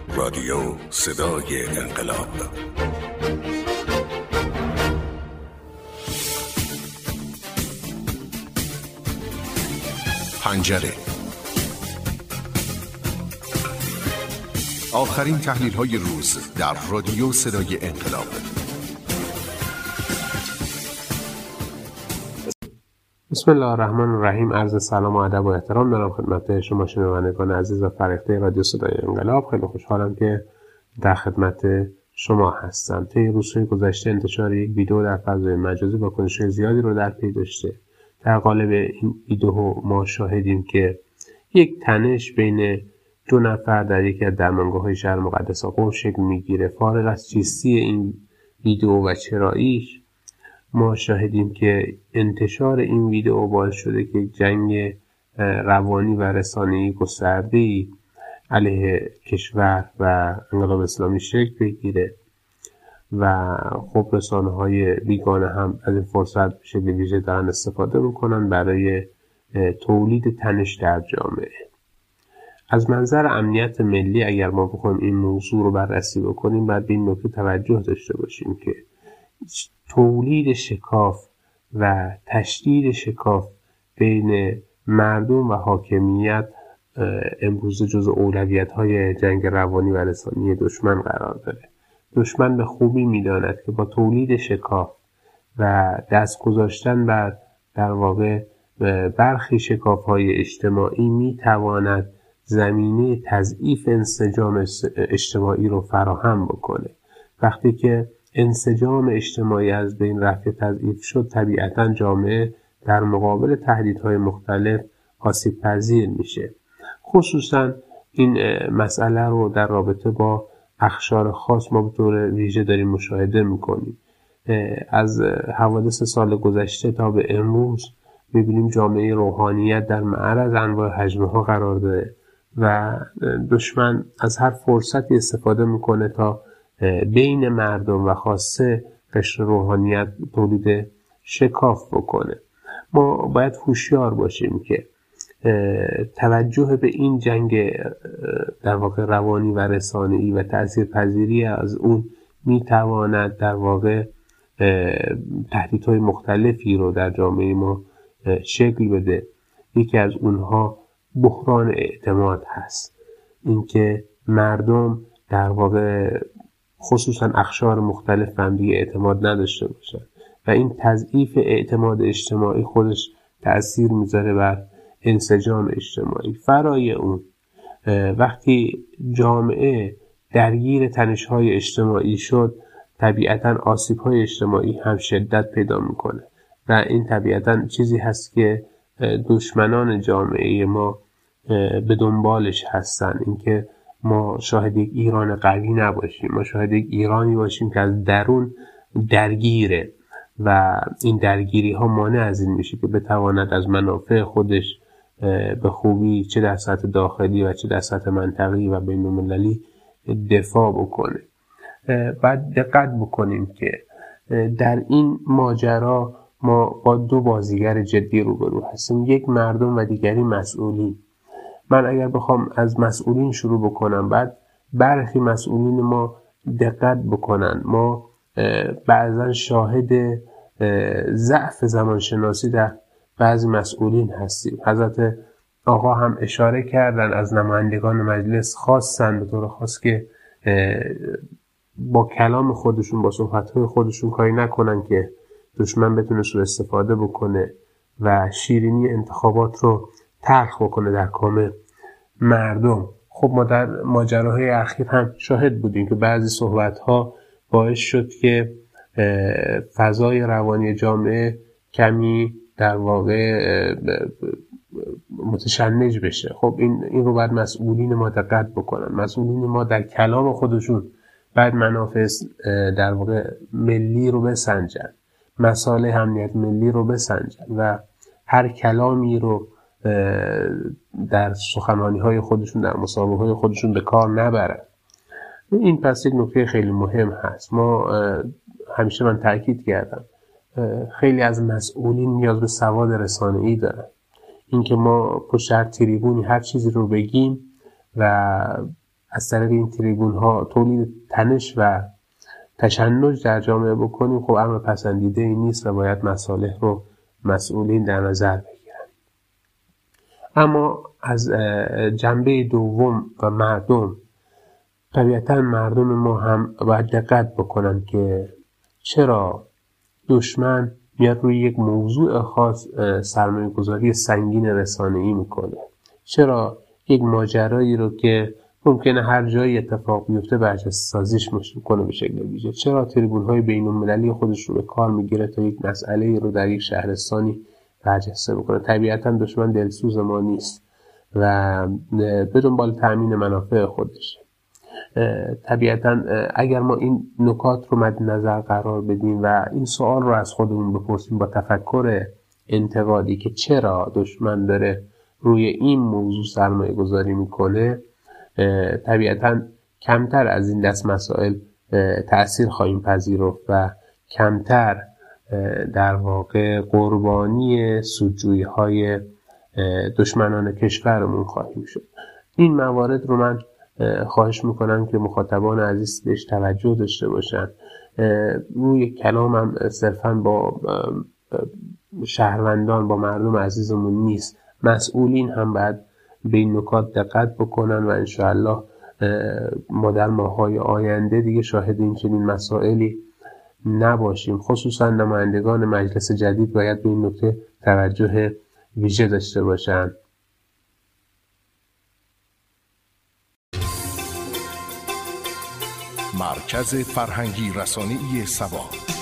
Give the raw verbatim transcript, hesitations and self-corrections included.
رادیو صدای انقلاب. پنجره. آخرین تحلیل های روز در رادیو صدای انقلاب. بسم الله الرحمن الرحیم. عرض سلام و ادب و احترام دارم خدمت شما شنوندگان عزیز و فرهیخته رادیو صدای انقلاب. خیلی خوشحالم که در خدمت شما هستم. طی روزهای گذشته انتشار یک ویدیو در فضای مجازی واکنش‌های زیادی رو در پی داشته. در قالب این ویدیو ما شاهدیم که یک تنش بین دو نفر در یکی از درمانگاه‌های شهر مقدس قم شکل میگیره. فارغ از چیستی این ویدیو و چراییش، ما شاهدیم که انتشار این ویدیو باعث شده که جنگ روانی و رسانه‌ای گسترده‌ای علیه کشور و انقلاب اسلامی شکل بگیره و خب رسانه‌های بیگانه هم از این فرصت به شکل ویژه دارن استفاده میکنن برای تولید تنش در جامعه. از منظر امنیت ملی اگر ما بخوایم این موضوع رو بررسی بکنیم، باید به این نکته توجه داشته باشیم که تولید شکاف و تشدید شکاف بین مردم و حاکمیت امروز جزو اولویت‌های جنگ روانی و رسانی دشمن قرار داره. دشمن به خوبی می‌داند که با تولید شکاف و دست گذاشتن بر در واقع برخی شکاف‌های اجتماعی می‌تواند زمینه تضعیف انسجام اجتماعی رو فراهم بکنه. وقتی که انسجام اجتماعی از بین رفت، تضعیف شد، طبیعتاً جامعه در مقابل تهدیدهای مختلف آسیب پذیر میشه. خصوصاً این مسئله رو در رابطه با اقشار خاص ما به طور ویژه داریم مشاهده میکنیم. از حوادث سال گذشته تا به امروز میبینیم جامعه روحانیت در معرض انواع هجمه ها قرار داره و دشمن از هر فرصتی استفاده میکنه تا بین مردم و خاصه قشر روحانیت تولید شکاف بکنه. ما باید هوشیار باشیم که توجه به این جنگ در واقع روانی و رسانه‌ای و تأثیرپذیری از اون میتواند در واقع تهدیدهای مختلفی رو در جامعه ما شکل بده. یکی از اونها بحران اعتماد هست. اینکه مردم در واقع خصوصا اقشار مختلف به هم دیگه اعتماد نداشته باشن و این تضعیف اعتماد اجتماعی خودش تأثیر میذاره بر انسجام اجتماعی. فرای اون وقتی جامعه درگیر تنش‌های اجتماعی شد، طبیعتاً آسیب‌های اجتماعی هم شدت پیدا میکنه و این طبیعتاً چیزی هست که دشمنان جامعه ما به دنبالش هستن. اینکه ما شاهد یک ایران قوی نباشیم، ما شاهد یک ایرانی باشیم که از درون درگیره و این درگیری ها مانع از این میشه که بتواند از منافع خودش به خوبی چه در سطح داخلی و چه در سطح منطقی و بین المللی دفاع بکنه. باید دقت بکنیم که در این ماجرا ما با دو بازیگر جدی روبرو هستیم، یک مردم و دیگری مسئولین. من اگر بخوام از مسئولین شروع بکنم، بعد برخی مسئولین ما دقت بکنن. ما بعضا شاهد ضعف زمانشناسی در بعضی مسئولین هستیم. حضرت آقا هم اشاره کردن، از نمایندگان مجلس خواستن به طور خاص که با کلام خودشون، با صحبت‌های خودشون کاری نکنن که دشمن بتونه سوء استفاده بکنه و شیرینی انتخابات رو تلخ بکنه در کام مردم. خب ما در ماجراهای اخیر هم شاهد بودیم که بعضی صحبت‌ها باعث شد که فضای روانی جامعه کمی در واقع متشنج بشه. خب این این رو باید مسئولین ما دقت بکنن. مسئولین ما در کلام خودشون باید منافع در واقع ملی رو بسنجن، مسائل امنیت ملی رو بسنجن و هر کلامی رو در سخنرانی های خودشون، در مصاحبه های خودشون به کار نبرن. این پس یک نکته خیلی مهم هست. ما همیشه من تاکید کردم خیلی از مسئولین نیاز به سواد رسانه‌ای دارن. اینکه ما پشت هر تریبونی هر چیزی رو بگیم و از طریق این تریبون ها تولید تنش و تشنج در جامعه بکنیم، خب امر پسندیده این نیست و باید مصالح رو مسئولین در نظر بگیرن. اما از جنبه دوم و مردم، طبیعتا مردم ما هم باید دقت بکنن که چرا دشمن میاد روی یک موضوع خاص سرمایه گذاری سنگین رسانه‌ای میکنه، چرا یک ماجرایی رو که ممکنه هر جایی اتفاق بیفته برجسته سازیش میکنه به شکل ویژه، چرا تریبون‌های بین‌المللی خودش رو به کار میگیره تا یک مسئله رو در یک شهرستانی برجسته بکنه. طبیعتا دشمن دلسوز ما نیست و به دنبال تأمین منافع خودشه. طبیعتا اگر ما این نکات رو مد نظر قرار بدیم و این سوال رو از خودمون بپرسیم با تفکر انتقادی که چرا دشمن داره روی این موضوع سرمایه گذاری میکنه، طبیعتا کمتر از این دست مسائل تأثیر خواهیم پذیرفت و کمتر در واقع قربانی سودجویی های دشمنان کشورمون خواهیم شد. این موارد رو من خواهش میکنم که مخاطبان عزیز بهش توجه داشته باشن. روی کلامم صرفاً با شهروندان، با مردم عزیزمون نیست، مسئولین هم باید به این نکات دقت بکنن و انشاءالله ما در ماه‌های آینده دیگه شاهد این چنین مسائلی نباشیم. خصوصا نمایندگان مجلس جدید باید به این نکته توجه ویژه داشته باشن. مرکز فرهنگی رسانه‌ای سبا.